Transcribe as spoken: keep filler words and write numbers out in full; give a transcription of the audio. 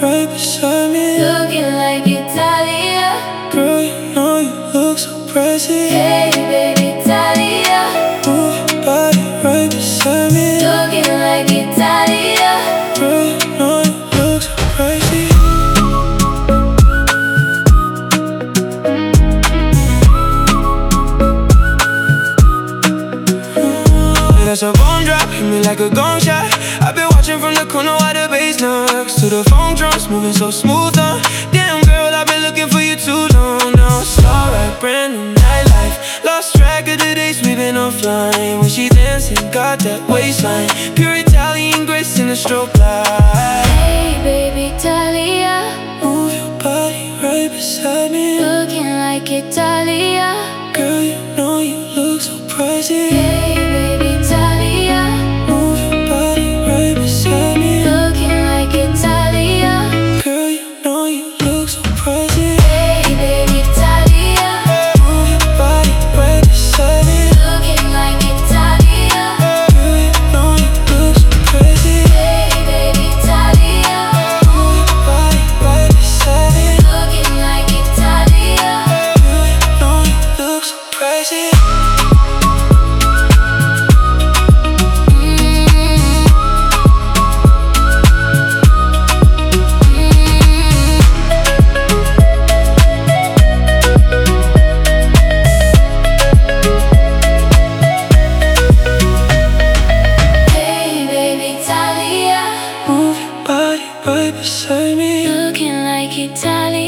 right beside me. Looking like Italia. Girl, you know you look so pricey. Hey baby, Italia. Move your body right beside me. Looking like Italia. Girl, you know you look so pricey. Mm, That's a bomb drop, hit me like a gong shot. I've been watching from the corner while the bass knocks to the phone drums, moving so smooth on. Damn girl, I've been looking for you too long now. It's alright, brand new nightlife. Lost track of the days we've been offline. When she dancing, got that waistline. Pure Italian grace in the strobe light. Hey baby, Italia. Move your body right beside me. Looking like Italia. Girl, you know you look so pricey. Hey baby, Italia. Move your body right beside me. Looking like Italia. Girl, you know you look so pricey. Hey baby, Italia. Move your body right beside me. Looking like Italia. Girl, you know you look so crazy. Hey baby, Italia. Move your body right beside me. Looking like Italia. Girl, you know you look so crazy. Hey baby, Italia. Move your body right beside me. Looking like Italia.